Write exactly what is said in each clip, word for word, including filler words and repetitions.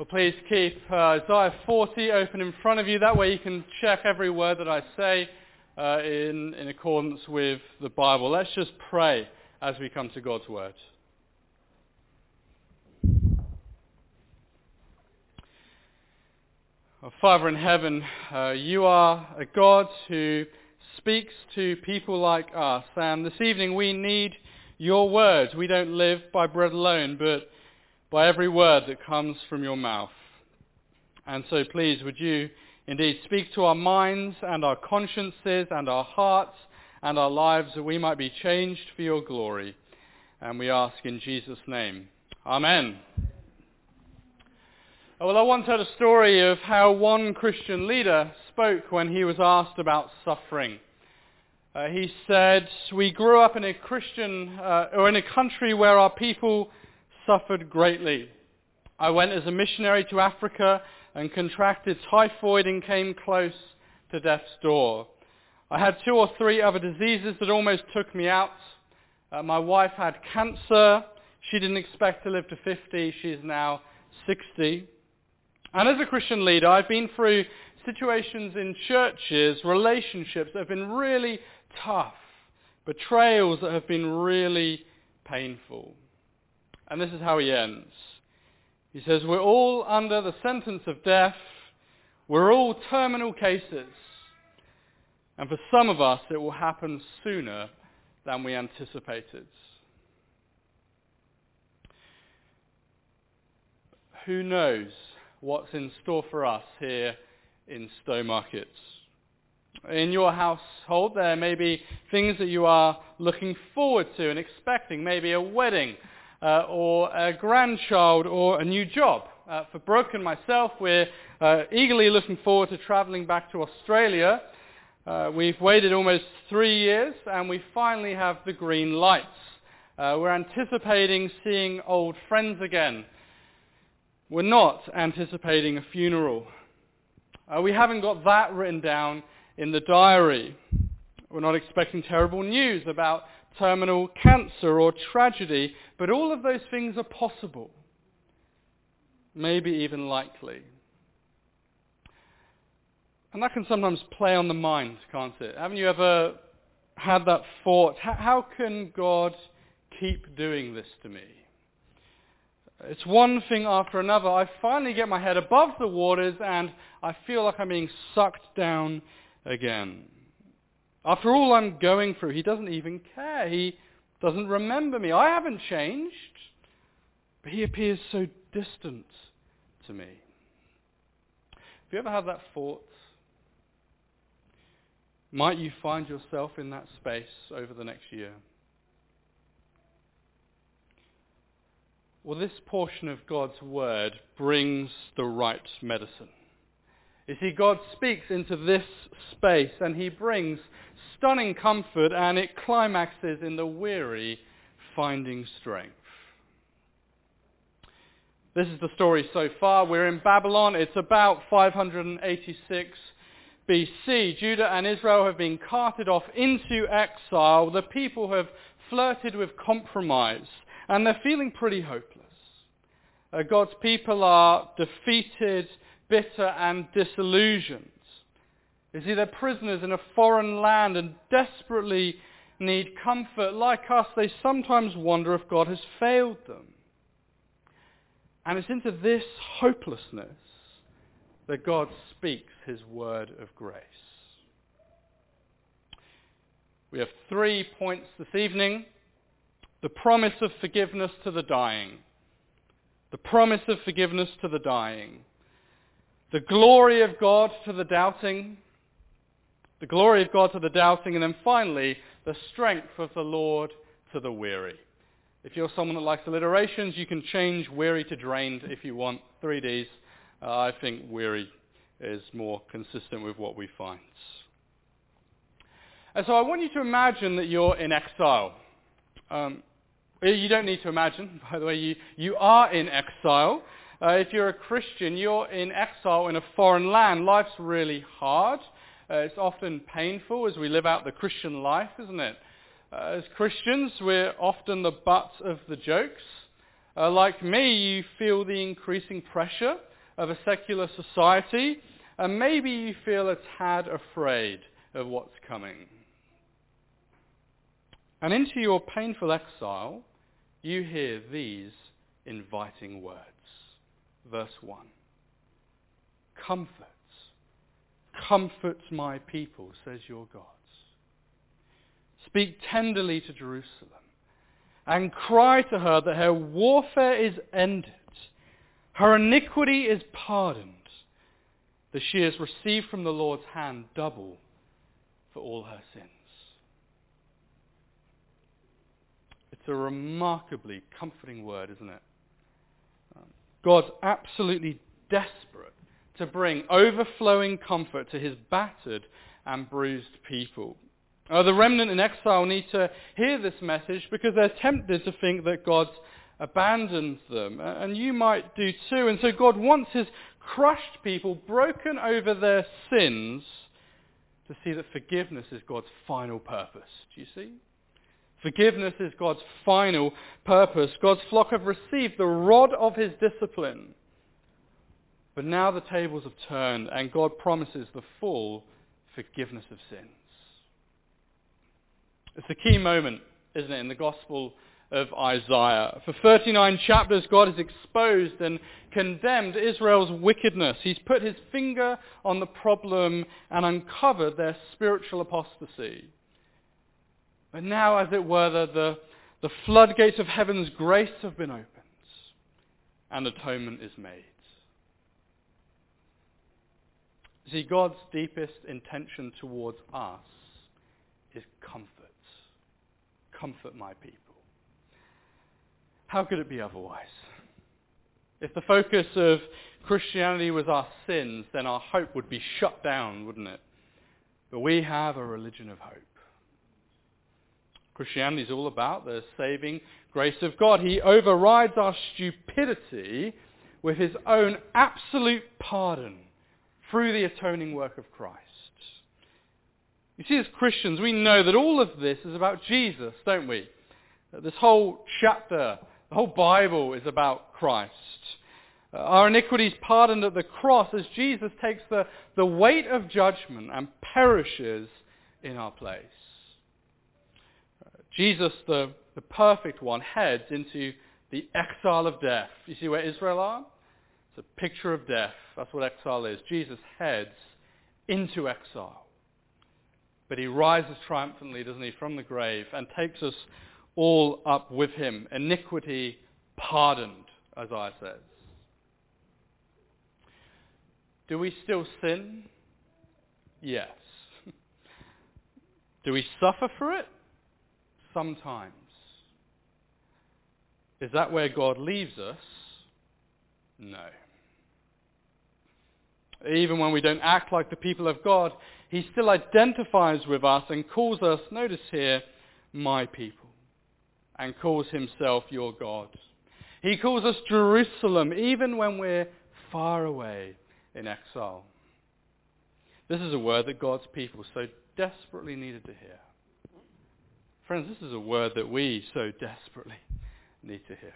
Well, please keep uh, Isaiah forty open in front of you. That way you can check every word that I say uh, in, in accordance with the Bible. Let's just pray as we come to God's Word. Oh, Father in heaven, uh, you are a God who speaks to people like us. And this evening we need your words. We don't live by bread alone, but by every word that comes from your mouth. And so please, would you indeed speak to our minds and our consciences and our hearts and our lives, that we might be changed for your glory. And we ask in Jesus' name. Amen. Well, I once heard a story of how one Christian leader spoke when he was asked about suffering. Uh, he said, "We grew up in a Christian, uh, or in a country where our people suffered greatly. I went as a missionary to Africa and contracted typhoid and came close to death's door. I had two or three other diseases that almost took me out. Uh, my wife had cancer. She didn't expect to live to fifty. She is now sixty. And as a Christian leader, I've been through situations in churches, relationships that have been really tough, betrayals that have been really painful." And this is how he ends. He says, "We're all under the sentence of death. We're all terminal cases. And for some of us, it will happen sooner than we anticipated." Who knows what's in store for us here in Stowmarket? In your household, there may be things that you are looking forward to and expecting, maybe a wedding, Uh, or a grandchild, or a new job. Uh, for Brooke and myself, we're uh, eagerly looking forward to traveling back to Australia. Uh, we've waited almost three years, and we finally have the green lights. Uh, we're anticipating seeing old friends again. We're not anticipating a funeral. Uh, we haven't got that written down in the diary. We're not expecting terrible news about terminal cancer or tragedy, but all of those things are possible, maybe even likely. And that can sometimes play on the mind, can't it? Haven't you ever had that thought, how can God keep doing this to me? It's one thing after another. I finally get my head above the waters and I feel like I'm being sucked down again. After all I'm going through, he doesn't even care. He doesn't remember me. I haven't changed, but he appears so distant to me. Have you ever had that thought? Might you find yourself in that space over the next year? Well, this portion of God's word brings the right medicine. You see, God speaks into this space and he brings stunning comfort, and it climaxes in the weary finding strength. This is the story so far. We're in Babylon. It's about five hundred eighty-six B C. Judah and Israel have been carted off into exile. The people have flirted with compromise, and they're feeling pretty hopeless. Uh, God's people are defeated, bitter and disillusioned. You see, they're prisoners in a foreign land and desperately need comfort. Like us, they sometimes wonder if God has failed them. And it's into this hopelessness that God speaks his word of grace. We have three points this evening. The promise of forgiveness to the dying. The promise of forgiveness to the dying. The glory of God to the doubting, the glory of God to the doubting, and then finally, the strength of the Lord to the weary. If you're someone that likes alliterations, you can change weary to drained if you want. Three Ds. Uh, I think weary is more consistent with what we find. And so I want you to imagine that you're in exile. Um, you don't need to imagine, by the way, you, you are in exile. Uh, if you're a Christian, you're in exile in a foreign land. Life's really hard. Uh, it's often painful as we live out the Christian life, isn't it? Uh, as Christians, we're often the butt of the jokes. Uh, like me, you feel the increasing pressure of a secular society, and maybe you feel a tad afraid of what's coming. And into your painful exile, you hear these inviting words. Verse one. Comfort, comfort my people, says your God. Speak tenderly to Jerusalem and cry to her that her warfare is ended, her iniquity is pardoned, that she has received from the Lord's hand double for all her sins. It's a remarkably comforting word, isn't it? God's absolutely desperate to bring overflowing comfort to his battered and bruised people. Uh, the remnant in exile need to hear this message because they're tempted to think that God's abandoned them. Uh, and you might do too. And so God wants his crushed people, broken over their sins, to see that forgiveness is God's final purpose. Do you see? Forgiveness is God's final purpose. God's flock have received the rod of his discipline. But now the tables have turned and God promises the full forgiveness of sins. It's a key moment, isn't it, in the Gospel of Isaiah. For thirty-nine chapters, God has exposed and condemned Israel's wickedness. He's put his finger on the problem and uncovered their spiritual apostasy. But now, as it were, the, the, the floodgates of heaven's grace have been opened and atonement is made. See, God's deepest intention towards us is comfort. Comfort my people. How could it be otherwise? If the focus of Christianity was our sins, then our hope would be shut down, wouldn't it? But we have a religion of hope. Christianity is all about the saving grace of God. He overrides our stupidity with his own absolute pardon through the atoning work of Christ. You see, as Christians, we know that all of this is about Jesus, don't we? This whole chapter, the whole Bible is about Christ. Uh, our iniquities pardoned at the cross as Jesus takes the, the weight of judgment and perishes in our place. Uh, Jesus, the, the perfect one, heads into the exile of death. You see where Israel are? It's a picture of death. That's what exile is. Jesus heads into exile. But he rises triumphantly, doesn't he, from the grave and takes us all up with him. Iniquity pardoned, Isaiah says. Do we still sin? Yes. Do we suffer for it? Sometimes. Is that where God leaves us? No. Even when we don't act like the people of God, he still identifies with us and calls us, notice here, my people, and calls himself your God. He calls us Jerusalem, even when we're far away in exile. This is a word that God's people so desperately needed to hear. Friends, this is a word that we so desperately need to hear.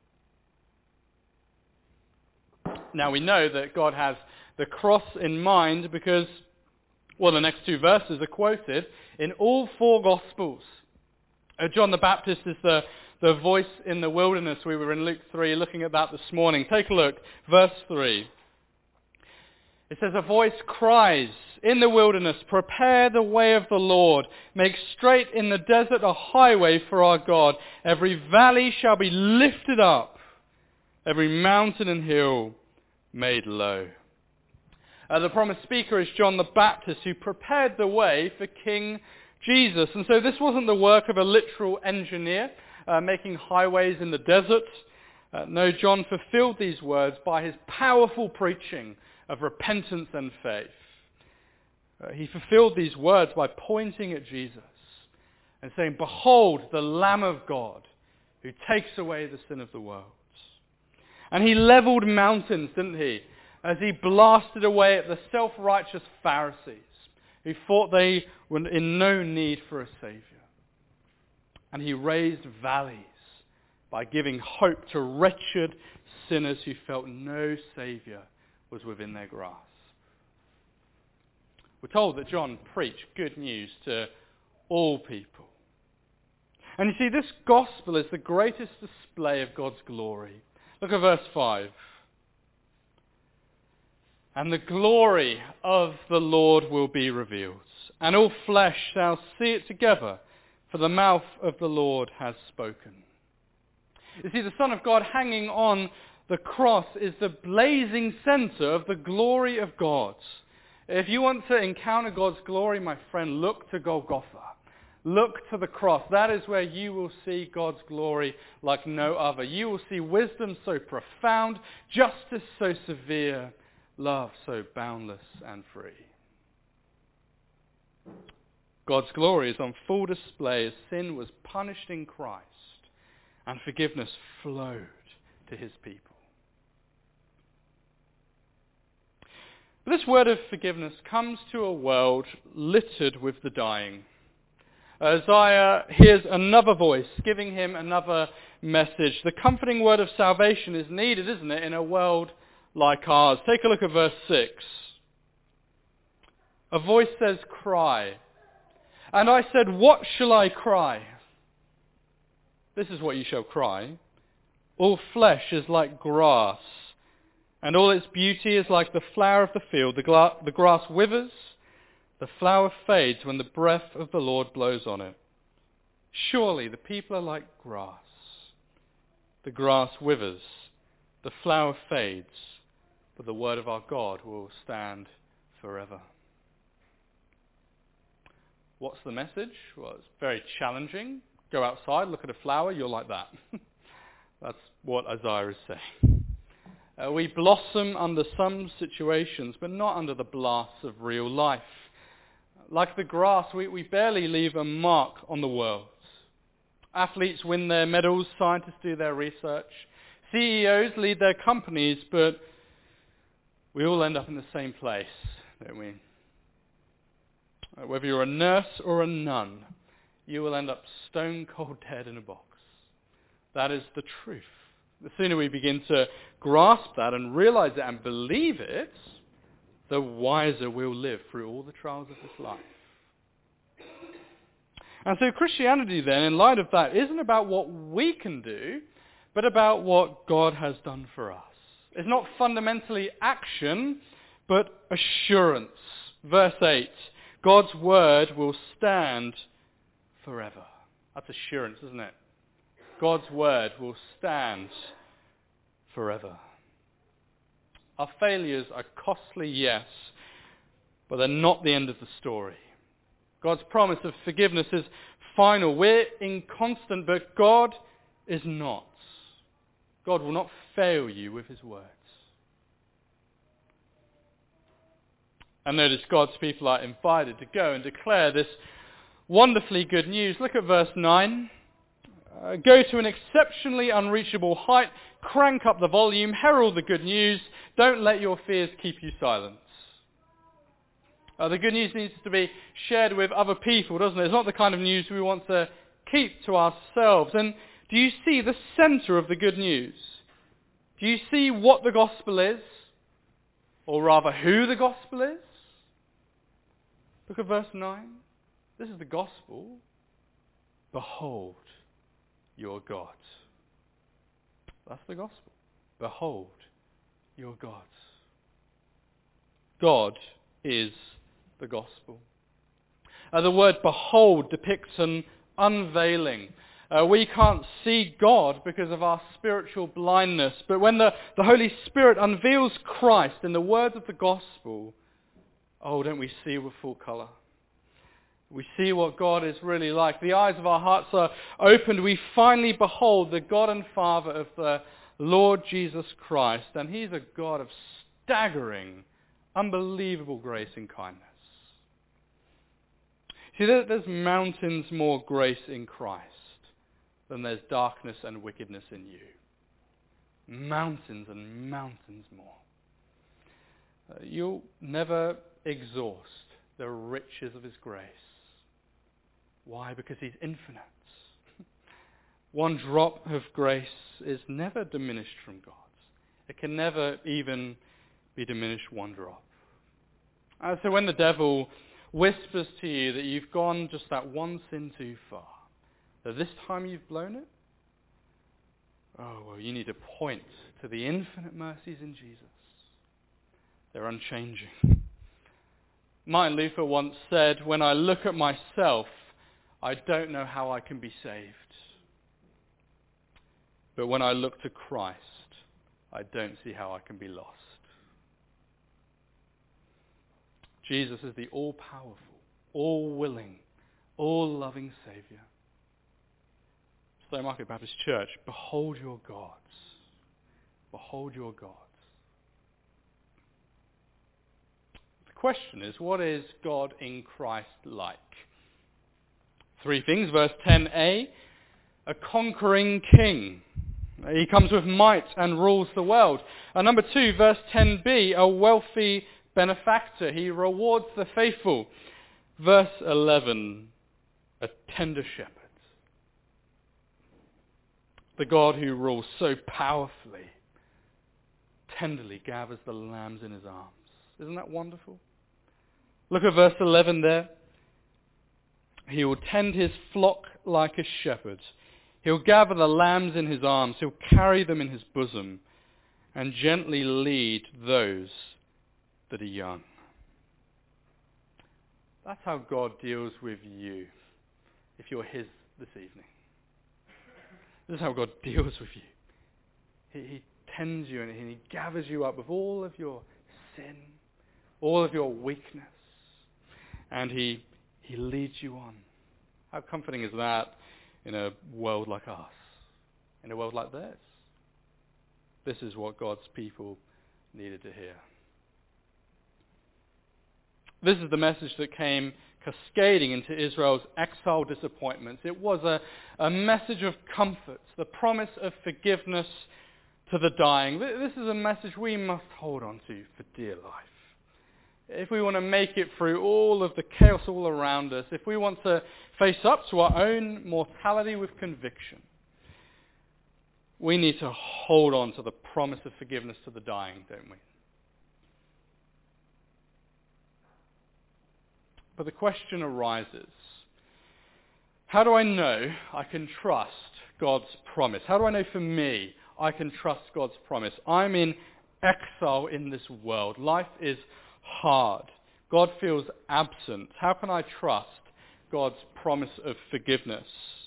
Now we know that God has the cross in mind because, well, the next two verses are quoted in all four Gospels. Uh, John the Baptist is the, the voice in the wilderness. We were in Luke three looking at that this morning. Take a look, verse three. It says, a voice cries in the wilderness, prepare the way of the Lord. Make straight in the desert a highway for our God. Every valley shall be lifted up, every mountain and hill made low. Uh, the promised speaker is John the Baptist, who prepared the way for King Jesus. And so this wasn't the work of a literal engineer uh, making highways in the desert. Uh, no, John fulfilled these words by his powerful preaching of repentance and faith. Uh, he fulfilled these words by pointing at Jesus and saying, behold, the Lamb of God who takes away the sin of the world. And he leveled mountains, didn't he? As he blasted away at the self-righteous Pharisees who thought they were in no need for a Savior. And he raised valleys by giving hope to wretched sinners who felt no Savior was within their grasp. We're told that John preached good news to all people. And you see, this gospel is the greatest display of God's glory. Look at verse five. And the glory of the Lord will be revealed, and all flesh shall see it together, for the mouth of the Lord has spoken. You see, the Son of God hanging on the cross is the blazing center of the glory of God. If you want to encounter God's glory, my friend, look to Golgotha. Look to the cross. That is where you will see God's glory like no other. You will see wisdom so profound, justice so severe, love so boundless and free. God's glory is on full display as sin was punished in Christ and forgiveness flowed to his people. But this word of forgiveness comes to a world littered with the dying. Isaiah hears another voice giving him another message. The comforting word of salvation is needed, isn't it, in a world like ours. Take a look at verse six. A voice says, cry. And I said, what shall I cry? This is what you shall cry. All flesh is like grass, and all its beauty is like the flower of the field. The, gla- the grass withers, the flower fades when the breath of the Lord blows on it. Surely the people are like grass. The grass withers, the flower fades, but the word of our God will stand forever. What's the message? Well, it's very challenging. Go outside, look at a flower, you're like that. That's what Isaiah is saying. Uh, we blossom under some situations, but not under the blasts of real life. Like the grass, we, we barely leave a mark on the world. Athletes win their medals, scientists do their research, C E Os lead their companies, but we all end up in the same place, don't we? Uh, whether you're a nurse or a nun, you will end up stone cold dead in a box. That is the truth. The sooner we begin to grasp that and realize it and believe it, the wiser we'll live through all the trials of this life. And so Christianity then, in light of that, isn't about what we can do, but about what God has done for us. It's not fundamentally action, but assurance. Verse eight, God's word will stand forever. That's assurance, isn't it? God's word will stand forever. Our failures are costly, yes, but they're not the end of the story. God's promise of forgiveness is final. We're inconstant, but God is not. God will not fail you with his words. And notice God's people are invited to go and declare this wonderfully good news. Look at verse nine. Uh, go to an exceptionally unreachable height, crank up the volume, herald the good news, don't let your fears keep you silent. Uh, the good news needs to be shared with other people, doesn't it? It's not the kind of news we want to keep to ourselves. And do you see the center of the good news? Do you see what the gospel is? Or rather, who the gospel is? Look at verse nine. This is the gospel. Behold your God. That's the gospel. Behold your God. God is the gospel. Uh, the word behold depicts an unveiling. Uh, we can't see God because of our spiritual blindness, but when the, the Holy Spirit unveils Christ in the words of the gospel, oh, don't we see with full colour? We see what God is really like. The eyes of our hearts are opened. We finally behold the God and Father of the Lord Jesus Christ. And he's a God of staggering, unbelievable grace and kindness. See, there's mountains more grace in Christ than there's darkness and wickedness in you. Mountains and mountains more. Uh, you'll never exhaust the riches of his grace. Why? Because he's infinite. One drop of grace is never diminished from God. It can never even be diminished one drop. And so when the devil whispers to you that you've gone just that one sin too far, that this time you've blown it, oh, well, you need to point to the infinite mercies in Jesus. They're unchanging. Martin Luther once said, when I look at myself, I don't know how I can be saved. But when I look to Christ, I don't see how I can be lost. Jesus is the all-powerful, all-willing, all-loving Saviour. Stowmarket Baptist Church, behold your gods. Behold your gods. The question is, what is God in Christ like? Three things. Verse ten a, a conquering king. He comes with might and rules the world. And number two, verse ten b, a wealthy benefactor. He rewards the faithful. Verse eleven, a tender shepherd. The God who rules so powerfully, tenderly gathers the lambs in his arms. Isn't that wonderful? Look at verse eleven there. He will tend his flock like a shepherd. He'll gather the lambs in his arms. He'll carry them in his bosom and gently lead those that are young. That's how God deals with you if you're his this evening. This is how God deals with you. He, he tends you and he gathers you up with all of your sin, all of your weakness, and he, he leads you on. How comforting is that in a world like us, in a world like theirs? This is what God's people needed to hear. This is the message that came cascading into Israel's exile disappointments. It was a, a message of comfort, the promise of forgiveness to the dying. This is a message we must hold on to for dear life. If we want to make it through all of the chaos all around us, if we want to face up to our own mortality with conviction, we need to hold on to the promise of forgiveness to the dying, don't we? But the question arises, how do I know I can trust God's promise? How do I know for me I can trust God's promise? I'm in exile in this world. Life is hard. God feels absent. How can I trust God's promise of forgiveness?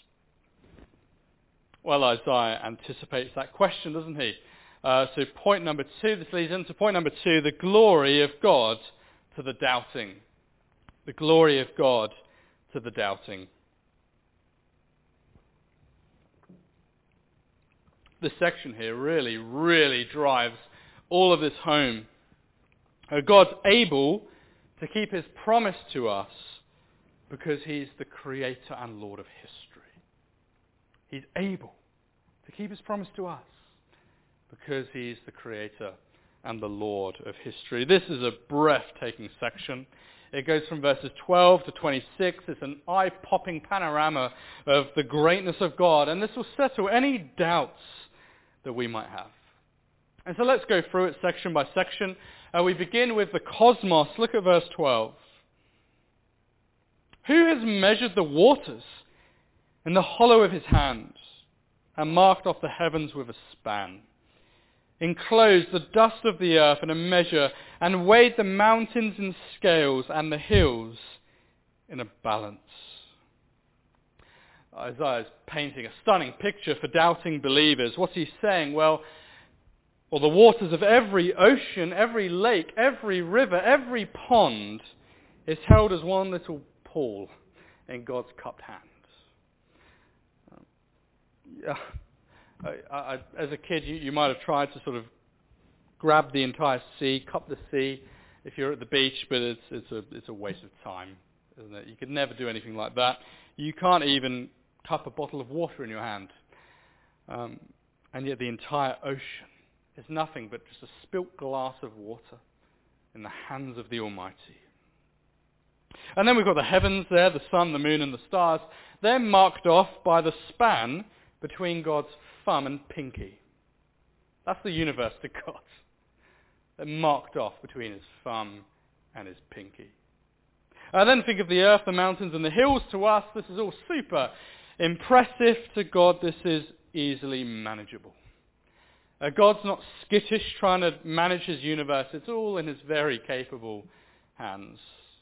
Well, Isaiah anticipates that question, doesn't he? Uh, so point number two, this leads into point number two, the glory of God to the doubting. The glory of God to the doubting. This section here really, really drives all of this home. Uh, God's able to keep his promise to us because he's the creator and Lord of history. He's able to keep his promise to us because he's the creator and the Lord of history. This is a breathtaking section. It goes from verses twelve to twenty-six. It's an eye-popping panorama of the greatness of God, and this will settle any doubts that we might have. And so let's go through it section by section. Uh, we begin with the cosmos. Look at verse twelve. Who has measured the waters in the hollow of his hand and marked off the heavens with a span? Enclosed the dust of the earth in a measure and weighed the mountains in scales and the hills in a balance. Isaiah is painting a stunning picture for doubting believers. What's he saying? Well, well, the waters of every ocean, every lake, every river, every pond is held as one little pool in God's cupped hand. Um, yeah. I, I, as a kid, you, you might have tried to sort of grab the entire sea, cup the sea, if you're at the beach, but it's it's a it's a waste of time, isn't it? You could never do anything like that. You can't even cup a bottle of water in your hand, um, and yet the entire ocean is nothing but just a spilt glass of water in the hands of the Almighty. And then we've got the heavens there, the sun, the moon, and the stars. They're marked off by the span between God's thumb and pinky. That's the universe to God. marked off between his thumb and his pinky. Uh, then think of the earth, the mountains and the hills. To us, this is all super impressive. To God, this is easily manageable. Uh, God's not skittish trying to manage his universe. It's all in his very capable hands.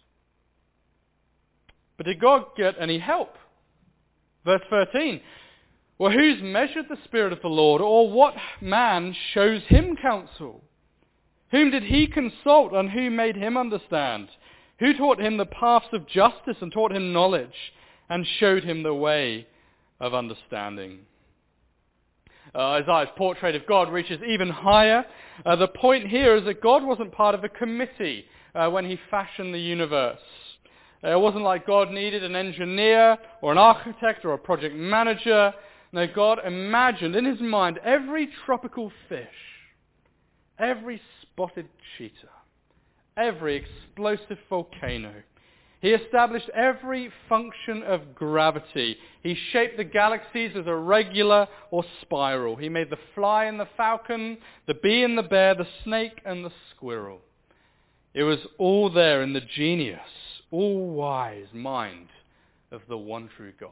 But did God get any help? Verse thirteen. Well, who's measured the Spirit of the Lord, or what man shows him counsel? Whom did he consult, and who made him understand? Who taught him the paths of justice, and taught him knowledge, and showed him the way of understanding? Uh, Isaiah's portrait of God reaches even higher. Uh, the point here is that God wasn't part of a committee uh, when he fashioned the universe. Uh, it wasn't like God needed an engineer or an architect or a project manager. No, God imagined in his mind every tropical fish, every spotted cheetah, every explosive volcano. He established every function of gravity. He shaped the galaxies as irregular or spiral. He made the fly and the falcon, the bee and the bear, the snake and the squirrel. It was all there in the genius, all-wise mind of the one true God.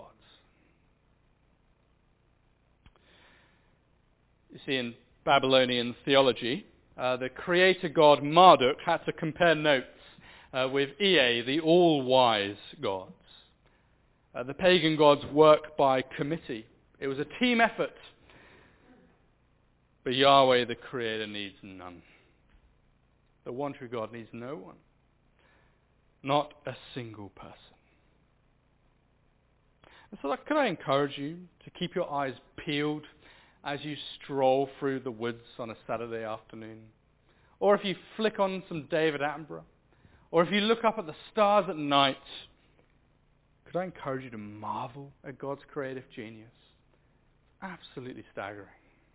You see, in Babylonian theology, uh, the creator god Marduk had to compare notes uh, with Ea, the all-wise gods. Uh, the pagan gods work by committee. It was a team effort. But Yahweh, the creator, needs none. The one true God needs no one. Not a single person. And so could I encourage you to keep your eyes peeled as you stroll through the woods on a Saturday afternoon? Or if you flick on some David Attenborough? Or if you look up at the stars at night? Could I encourage you to marvel at God's creative genius? Absolutely staggering.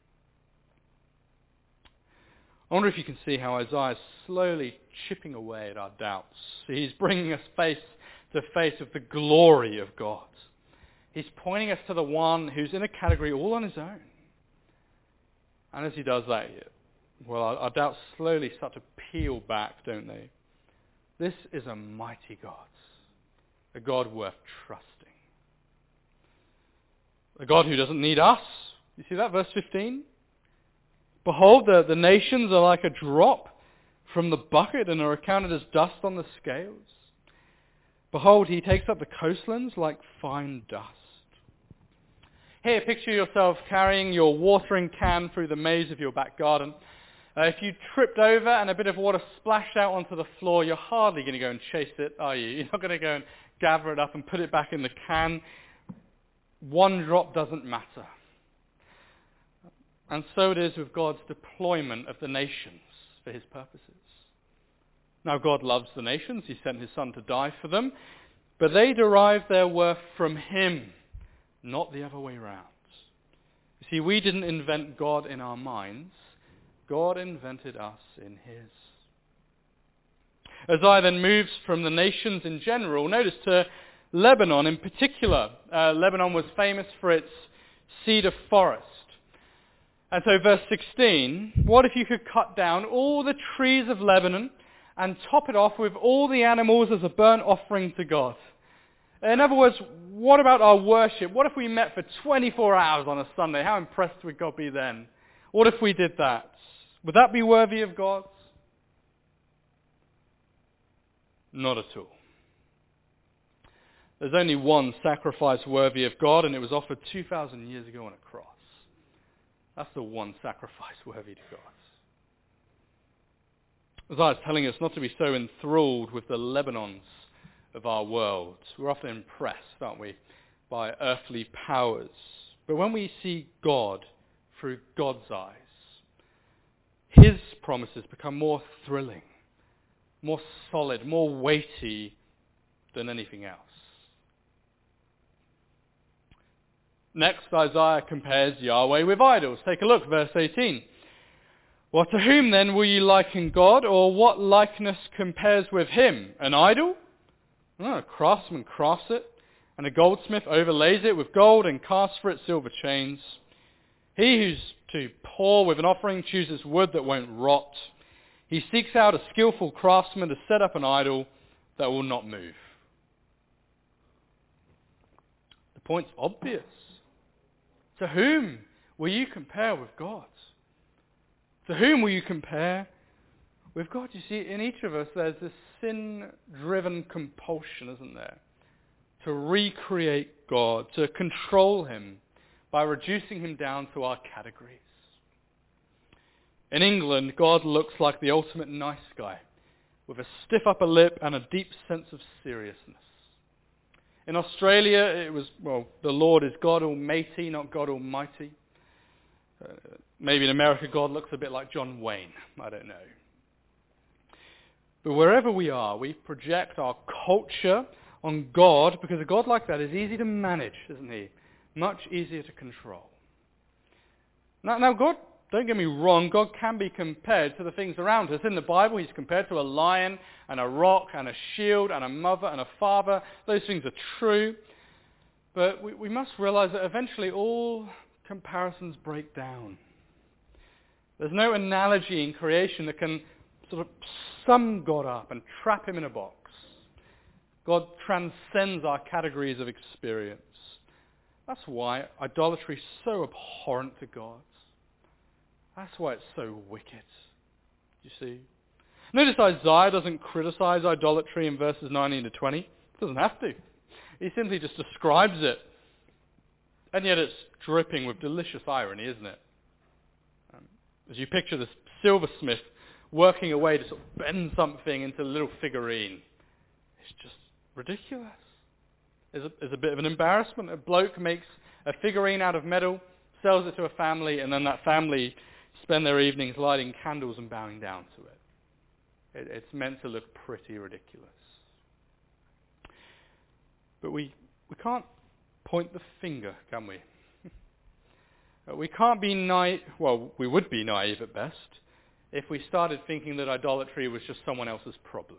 I wonder if you can see how Isaiah is slowly chipping away at our doubts. He's bringing us face to face with the glory of God. He's pointing us to the one who's in a category all on his own. And as he does that, well, our, our doubts slowly start to peel back, don't they? This is a mighty God, a God worth trusting. A God who doesn't need us. You see that, verse fifteen? Behold, the, the nations are like a drop from the bucket and are accounted as dust on the scales. Behold, he takes up the coastlands like fine dust. Here, picture yourself carrying your watering can through the maze of your back garden. Uh, if you tripped over and a bit of water splashed out onto the floor, you're hardly going to go and chase it, are you? You're not going to go and gather it up and put it back in the can. One drop doesn't matter. And so it is with God's deployment of the nations for his purposes. Now, God loves the nations. He sent his Son to die for them. But they derive their worth from him, not the other way around. You see, we didn't invent God in our minds. God invented us in his. Isaiah then moves from the nations in general, notice, to Lebanon in particular. Uh, Lebanon was famous for its cedar forest. And so verse sixteen, what if you could cut down all the trees of Lebanon and top it off with all the animals as a burnt offering to God? In other words, what about our worship? What if we met for twenty-four hours on a Sunday? How impressed would God be then? What if we did that? Would that be worthy of God? Not at all. There's only one sacrifice worthy of God, and it was offered two thousand years ago on a cross. That's the one sacrifice worthy to God. Isaiah's telling us not to be so enthralled with the Lebanons of our world. We're often impressed, aren't we, by earthly powers. But when we see God through God's eyes, his promises become more thrilling, more solid, more weighty than anything else. Next, Isaiah compares Yahweh with idols. Take a look, verse eighteen. Well, to whom then will you liken God, or what likeness compares with him? An idol? Oh, a craftsman crafts it, and a goldsmith overlays it with gold and casts for it silver chains. He who's too poor with an offering chooses wood that won't rot. He seeks out a skillful craftsman to set up an idol that will not move. The point's obvious. To whom will you compare with God? To whom will you compare with God? You see, in each of us there's this sin-driven compulsion, isn't there? To recreate God, to control him by reducing him down to our categories. In England, God looks like the ultimate nice guy, with a stiff upper lip and a deep sense of seriousness. In Australia, it was, well, the Lord is God Almighty, not God Almighty. Uh, maybe in America, God looks a bit like John Wayne. I don't know. But wherever we are, we project our culture on God, because a God like that is easy to manage, isn't he? Much easier to control. Now, now God, don't get me wrong, God can be compared to the things around us. In the Bible, he's compared to a lion and a rock and a shield and a mother and a father. Those things are true. But we, we must realize that eventually all comparisons break down. There's no analogy in creation that can sort of sum God up and trap him in a box. God transcends our categories of experience. That's why idolatry is so abhorrent to God. That's why it's so wicked. You see? Notice Isaiah doesn't criticize idolatry in verses nineteen to twenty. He doesn't have to. He simply just describes it. And yet it's dripping with delicious irony, isn't it? Um, as you picture this silversmith working away to sort of bend something into a little figurine. It's just ridiculous. It's a, it's a bit of an embarrassment. A bloke makes a figurine out of metal, sells it to a family, and then that family spend their evenings lighting candles and bowing down to it. it. It's meant to look pretty ridiculous. But we, we can't point the finger, can we? We can't be naive, well, we would be naive at best, if we started thinking that idolatry was just someone else's problem.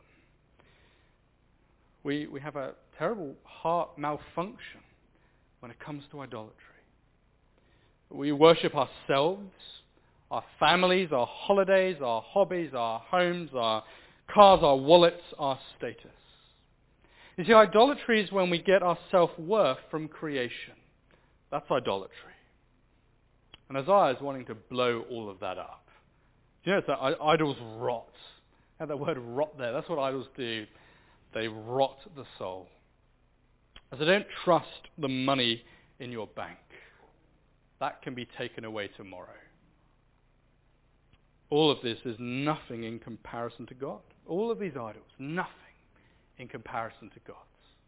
We, we have a terrible heart malfunction when it comes to idolatry. We worship ourselves, our families, our holidays, our hobbies, our homes, our cars, our wallets, our status. You see, idolatry is when we get our self-worth from creation. That's idolatry. And Isaiah is wanting to blow all of that up. Do you know that idols rot? I have that word rot there. That's what idols do. They rot the soul. As I don't trust the money in your bank. That can be taken away tomorrow. All of this is nothing in comparison to God. All of these idols, nothing in comparison to God's.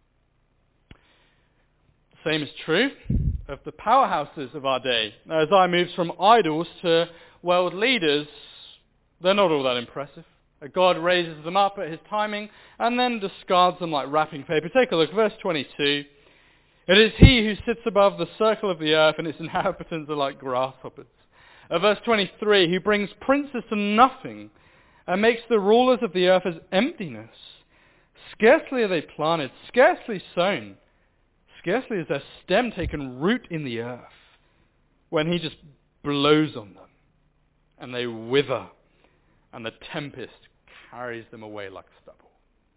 The same is true of the powerhouses of our day. Now, Isaiah moves from idols to world leaders. They're not all that impressive. God raises them up at his timing and then discards them like wrapping paper. Take a look, verse twenty-two. It is he who sits above the circle of the earth, and its inhabitants are like grasshoppers. Uh, verse twenty-three, who brings princes to nothing and makes the rulers of the earth as emptiness. Scarcely are they planted, scarcely sown, scarcely has their stem taken root in the earth, when he just blows on them, and they wither, and the tempest carries them away like stubble.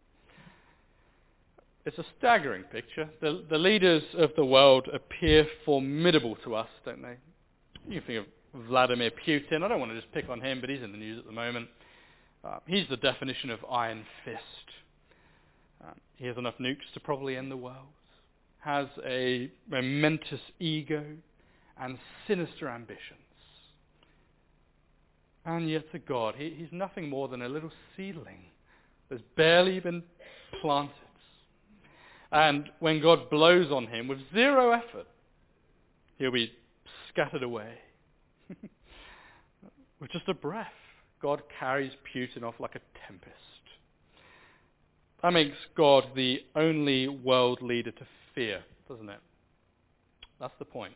It's a staggering picture. The, the leaders of the world appear formidable to us, don't they? You can think of Vladimir Putin. I don't want to just pick on him, but he's in the news at the moment. Uh, he's the definition of iron fist. Uh, he has enough nukes to probably end the world. Has a momentous ego and sinister ambitions. And yet to God, he, he's nothing more than a little seedling that's barely been planted. And when God blows on him with zero effort, he'll be scattered away. With just a breath, God carries Putin off like a tempest. That makes God the only world leader to fear, doesn't it? That's the point.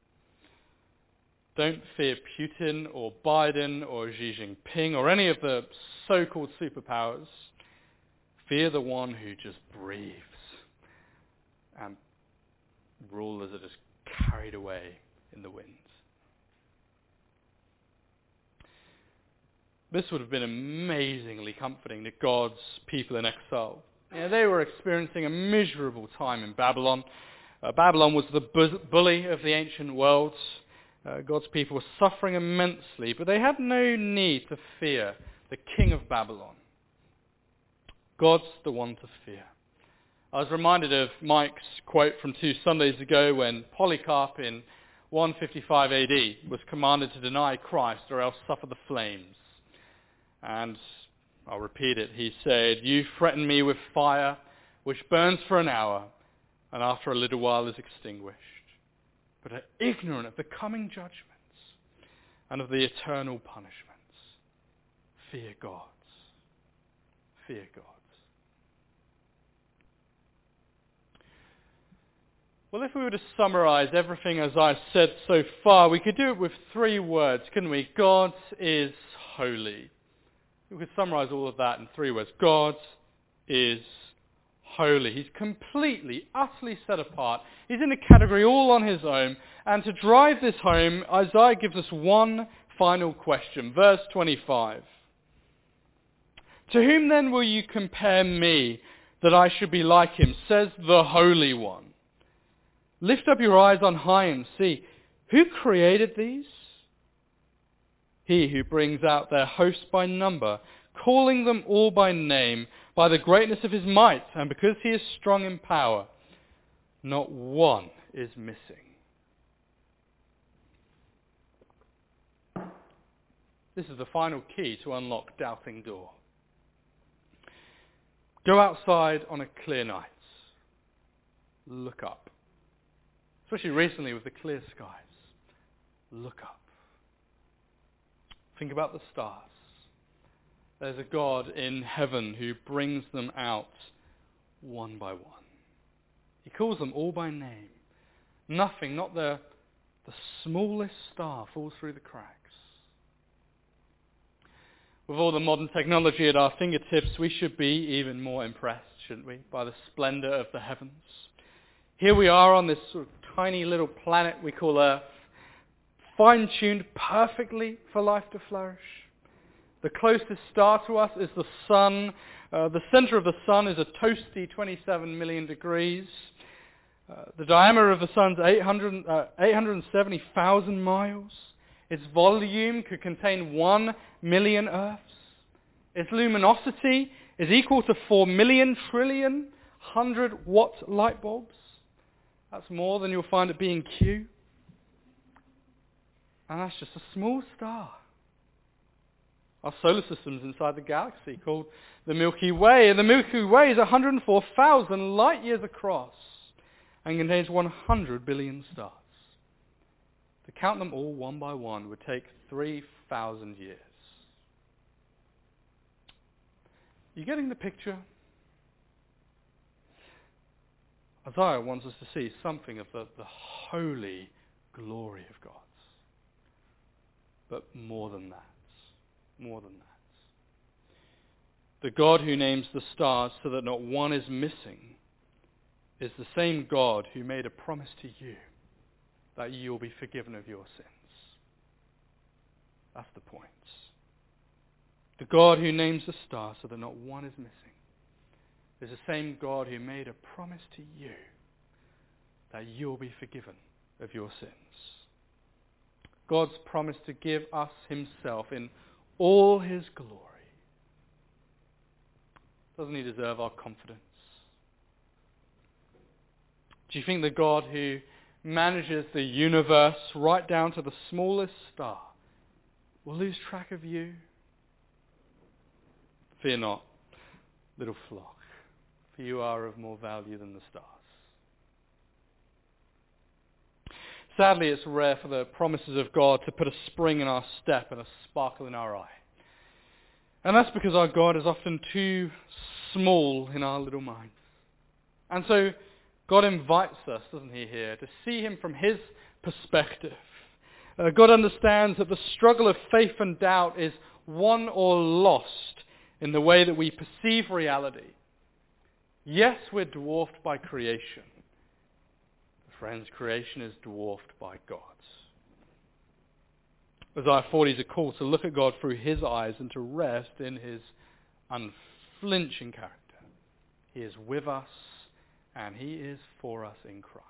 Don't fear Putin or Biden or Xi Jinping or any of the so-called superpowers. Fear the one who just breathes and rulers are just carried away in the wind. this would have been amazingly comforting to God's people in exile. You know, they were experiencing a miserable time in Babylon. Uh, Babylon was the bu- bully of the ancient world. Uh, God's people were suffering immensely, but they had no need to fear the king of Babylon. God's the one to fear. I was reminded of Mike's quote from two Sundays ago when Polycarp in one fifty-five A D was commanded to deny Christ or else suffer the flames. And I'll repeat it. He said, "You threaten me with fire, which burns for an hour, and after a little while is extinguished, but are ignorant of the coming judgments and of the eternal punishments. Fear God. Fear God." Well, if we were to summarize everything as I said so far, we could do it with three words, couldn't we? God is holy. We could summarize all of that in three words. God is holy. He's completely, utterly set apart. He's in a category all on his own. And to drive this home, Isaiah gives us one final question. Verse twenty-five. "To whom then will you compare me, that I should be like him, says the Holy One? Lift up your eyes on high and see. Who created these? He who brings out their hosts by number, calling them all by name, by the greatness of his might, and because he is strong in power, not one is missing." This is the final key to unlock doubting door. Go outside on a clear night. Look up. Especially recently with the clear skies. Look up. Think about the stars. There's a God in heaven who brings them out one by one. He calls them all by name. Nothing, not the, the smallest star, falls through the cracks. With all the modern technology at our fingertips, we should be even more impressed, shouldn't we, by the splendor of the heavens. Here we are on this sort of tiny little planet we call Earth, fine-tuned perfectly for life to flourish. The closest star to us is the sun. Uh, the center of the sun is a toasty twenty-seven million degrees. Uh, the diameter of the sun's eight hundred, uh, eight hundred seventy thousand miles. Its volume could contain one million Earths. Its luminosity is equal to four million trillion one hundred watt light bulbs. That's more than you'll find at B and Q. And that's just a small star. Our solar system's inside the galaxy called the Milky Way. And the Milky Way is one hundred four thousand light years across and contains one hundred billion stars. To count them all one by one would take three thousand years. You getting the picture? Isaiah wants us to see something of the, the holy glory of God. But more than that. More than that. The God who names the stars so that not one is missing is the same God who made a promise to you that you will be forgiven of your sins. That's the point. The God who names the stars so that not one is missing is the same God who made a promise to you that you'll be forgiven of your sins. God's promise to give us himself in all his glory. Doesn't he deserve our confidence? Do you think the God who manages the universe right down to the smallest star will lose track of you? Fear not, little flock, for you are of more value than the stars. Sadly, it's rare for the promises of God to put a spring in our step and a sparkle in our eye. And that's because our God is often too small in our little minds. And so God invites us, doesn't he, here, to see him from his perspective. Uh, God understands that the struggle of faith and doubt is won or lost in the way that we perceive reality. Yes, we're dwarfed by creation. Friends, creation is dwarfed by God. Isaiah forty is a call to look at God through his eyes and to rest in his unflinching character. He is with us and he is for us in Christ.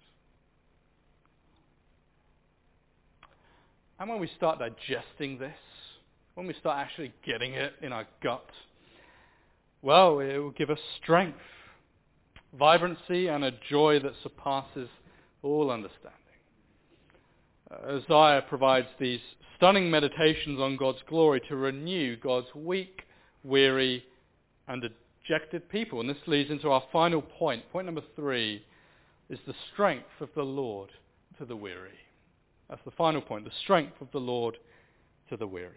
And when we start digesting this, when we start actually getting it in our gut, well, it will give us strength, vibrancy, and a joy that surpasses all understanding. Uh, Isaiah provides these stunning meditations on God's glory to renew God's weak, weary, and dejected people. And this leads into our final point. Point number three is the strength of the Lord to the weary. That's the final point, the strength of the Lord to the weary.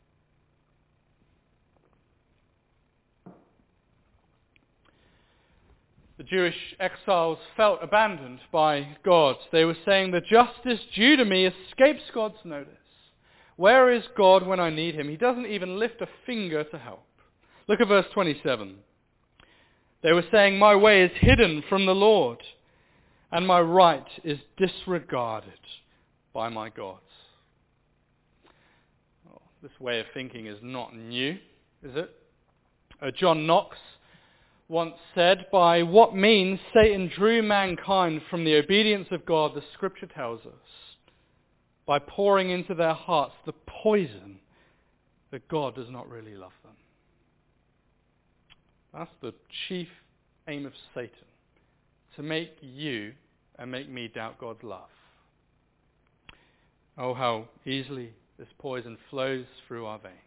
The Jewish exiles felt abandoned by God. They were saying, the justice due to me escapes God's notice. Where is God when I need him? He doesn't even lift a finger to help. Look at verse twenty-seven. They were saying, my way is hidden from the Lord, and my right is disregarded by my gods. Well, this way of thinking is not new, is it? Uh, John Knox once said, by what means Satan drew mankind from the obedience of God, the scripture tells us, by pouring into their hearts the poison that God does not really love them. That's the chief aim of Satan, to make you and make me doubt God's love. Oh, how easily this poison flows through our veins.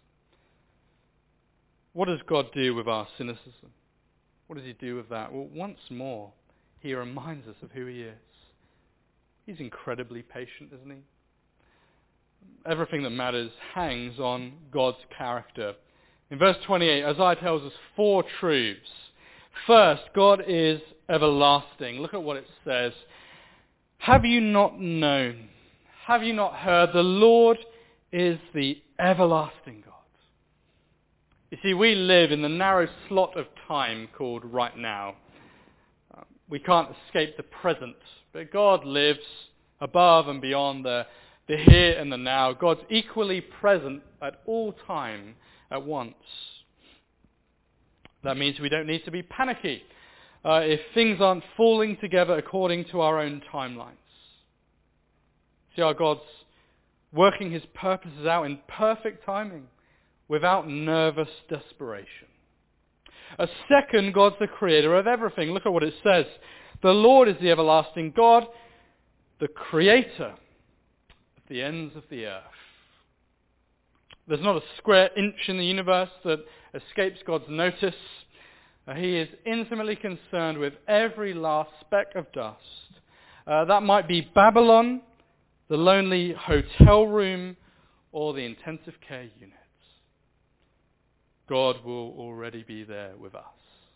What does God do with our cynicism? What does he do with that? Well, once more, he reminds us of who he is. He's incredibly patient, isn't he? Everything that matters hangs on God's character. In verse twenty-eight, Isaiah tells us four truths. First, God is everlasting. Look at what it says. Have you not known? Have you not heard? The Lord is the everlasting God. You see, we live in the narrow slot of time called right now. Uh, we can't escape the present, but God lives above and beyond the, the here and the now. God's equally present at all time at once. That means we don't need to be panicky uh, if things aren't falling together according to our own timelines. See how God's working his purposes out in perfect timing, without nervous desperation. A second, God's the creator of everything. Look at what it says. The Lord is the everlasting God, the creator of the ends of the earth. There's not a square inch in the universe that escapes God's notice. Uh, he is intimately concerned with every last speck of dust. Uh, that might be Babylon, the lonely hotel room, or the intensive care unit. God will already be there with us.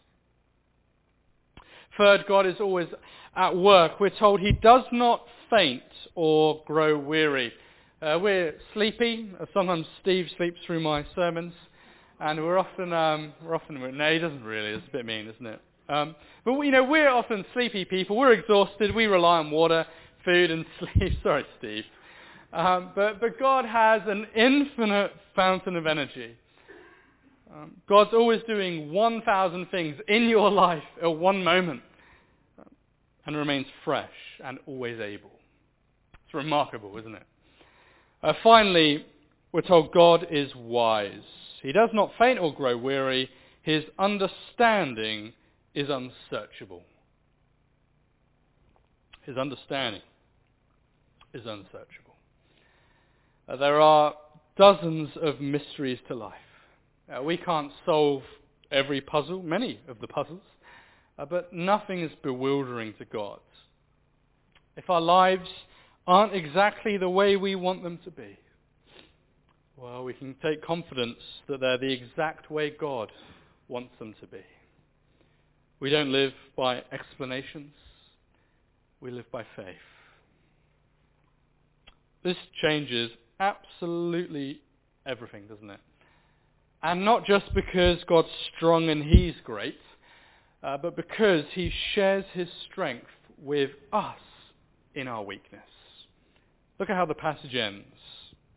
Third, God is always at work. We're told he does not faint or grow weary. Uh, we're sleepy. Sometimes Steve sleeps through my sermons, and we're often, um, we're often, no, he doesn't really. It's a bit mean, isn't it? Um, but you know, we're often sleepy people. We're exhausted. We rely on water, food, and sleep. Sorry, Steve. Um, but but God has an infinite fountain of energy. Um, God's always doing one thousand things in your life at one moment, um, and remains fresh and always able. It's remarkable, isn't it? Uh, finally, we're told God is wise. He does not faint or grow weary. His understanding is unsearchable. His understanding is unsearchable. Uh, there are dozens of mysteries to life. Uh, we can't solve every puzzle, many of the puzzles, uh, but nothing is bewildering to God. If our lives aren't exactly the way we want them to be, well, we can take confidence that they're the exact way God wants them to be. We don't live by explanations, we live by faith. This changes absolutely everything, doesn't it? And not just because God's strong and he's great, uh, but because he shares his strength with us in our weakness. Look at how the passage ends.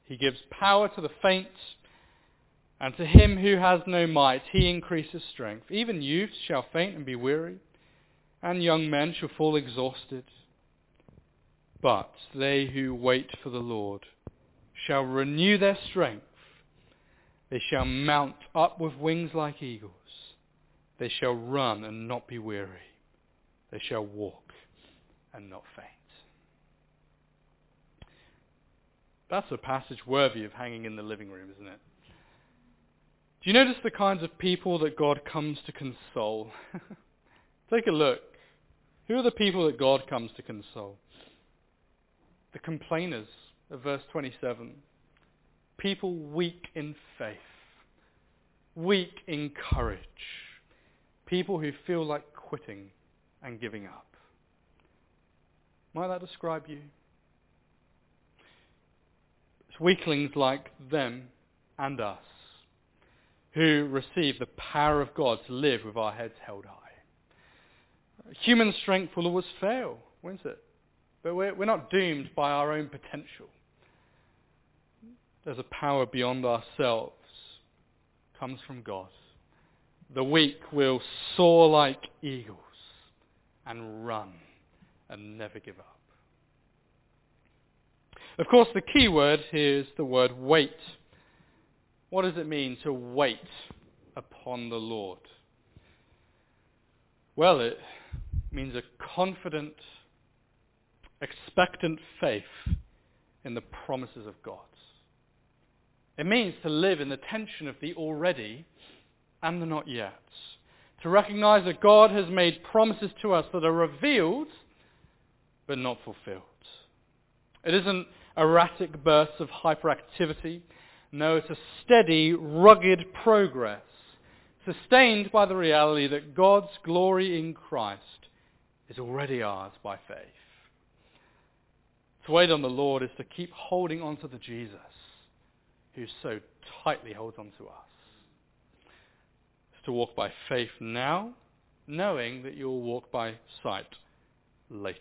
He gives power to the faint, and to him who has no might, he increases strength. Even youths shall faint and be weary, and young men shall fall exhausted. But they who wait for the Lord shall renew their strength. They shall mount up with wings like eagles. They shall run and not be weary. They shall walk and not faint. That's a passage worthy of hanging in the living room, isn't it? Do you notice the kinds of people that God comes to console? Take a look. Who are the people that God comes to console? The complainers of verse twenty-seven. People weak in faith, weak in courage. People who feel like quitting and giving up. Might that describe you? It's weaklings like them and us who receive the power of God to live with our heads held high. Human strength will always fail, won't it? But we're, we're not doomed by our own potential. There's a power beyond ourselves. It comes from God. The weak will soar like eagles and run and never give up. Of course, the key word here is the word wait. What does it mean to wait upon the Lord? Well, it means a confident, expectant faith in the promises of God. It means to live in the tension of the already and the not yet. To recognize that God has made promises to us that are revealed but not fulfilled. It isn't erratic bursts of hyperactivity. No, it's a steady, rugged progress, sustained by the reality that God's glory in Christ is already ours by faith. To wait on the Lord is to keep holding on to the Jesus who so tightly holds on to us. It's to walk by faith now, knowing that you'll walk by sight later.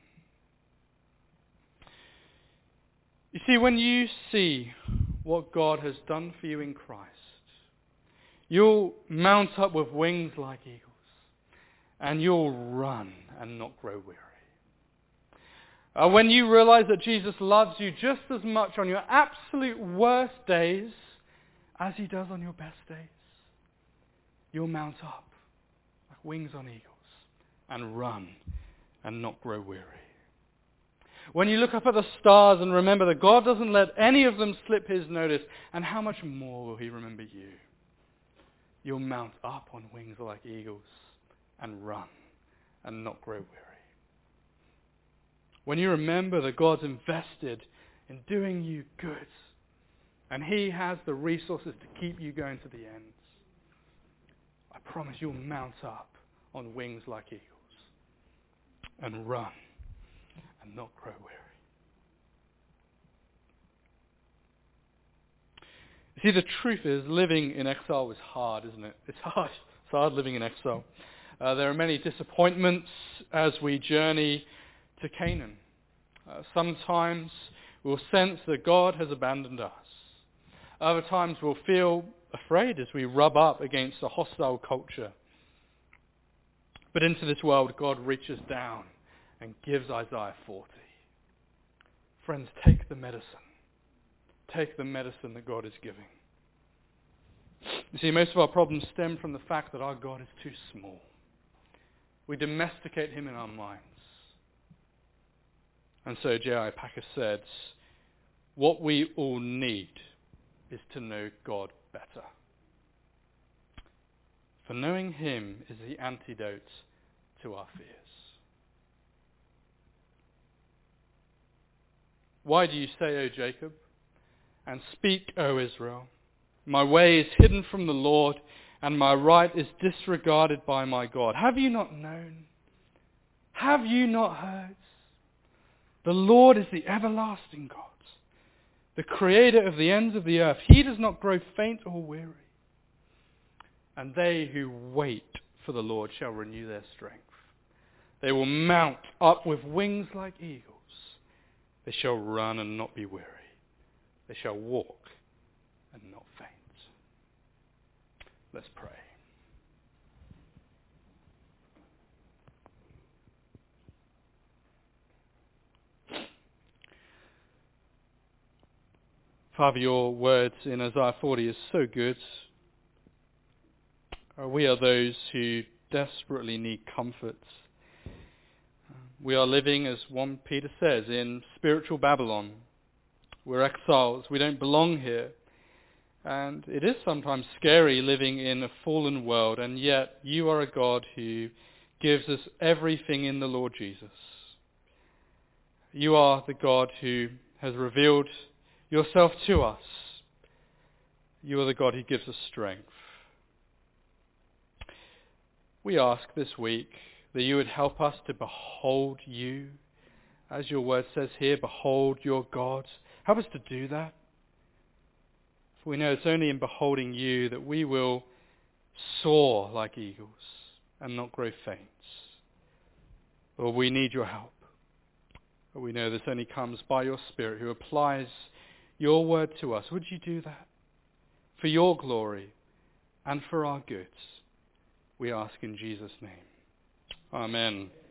You see, when you see what God has done for you in Christ, you'll mount up with wings like eagles, and you'll run and not grow weary. Uh, when you realize that Jesus loves you just as much on your absolute worst days as he does on your best days, you'll mount up like wings on eagles and run and not grow weary. When you look up at the stars and remember that God doesn't let any of them slip his notice, and how much more will he remember you? You'll mount up on wings like eagles and run and not grow weary. When you remember that God's invested in doing you good, and he has the resources to keep you going to the end, I promise you'll mount up on wings like eagles and run and not grow weary. You see, the truth is, living in exile is hard, isn't it? It's hard. It's hard living in exile. Uh, there are many disappointments as we journey to Canaan. Uh, sometimes we'll sense that God has abandoned us. Other times we'll feel afraid as we rub up against a hostile culture. But into this world, God reaches down and gives Isaiah forty. Friends, take the medicine. Take the medicine that God is giving. You see, most of our problems stem from the fact that our God is too small. We domesticate him in our minds. And so J I Packer said, what we all need is to know God better. For knowing him is the antidote to our fears. Why do you say, O Jacob, and speak, O Israel? My way is hidden from the Lord, and my right is disregarded by my God. Have you not known? Have you not heard? The Lord is the everlasting God, the creator of the ends of the earth. He does not grow faint or weary. And they who wait for the Lord shall renew their strength. They will mount up with wings like eagles. They shall run and not be weary. They shall walk and not faint. Let's pray. Father, your words in Isaiah forty is so good. Uh, we are those who desperately need comfort. We are living, as First Peter says, in spiritual Babylon. We're exiles. We don't belong here. And it is sometimes scary living in a fallen world, and yet you are a God who gives us everything in the Lord Jesus. You are the God who has revealed yourself to us. You are the God who gives us strength. We ask this week that you would help us to behold you. As your word says here, behold your God. Help us to do that. For we know it's only in beholding you that we will soar like eagles and not grow faint. Lord, we need your help. But we know this only comes by your Spirit who applies your word to us. Would you do that? For your glory and for our good, we ask in Jesus' name. Amen.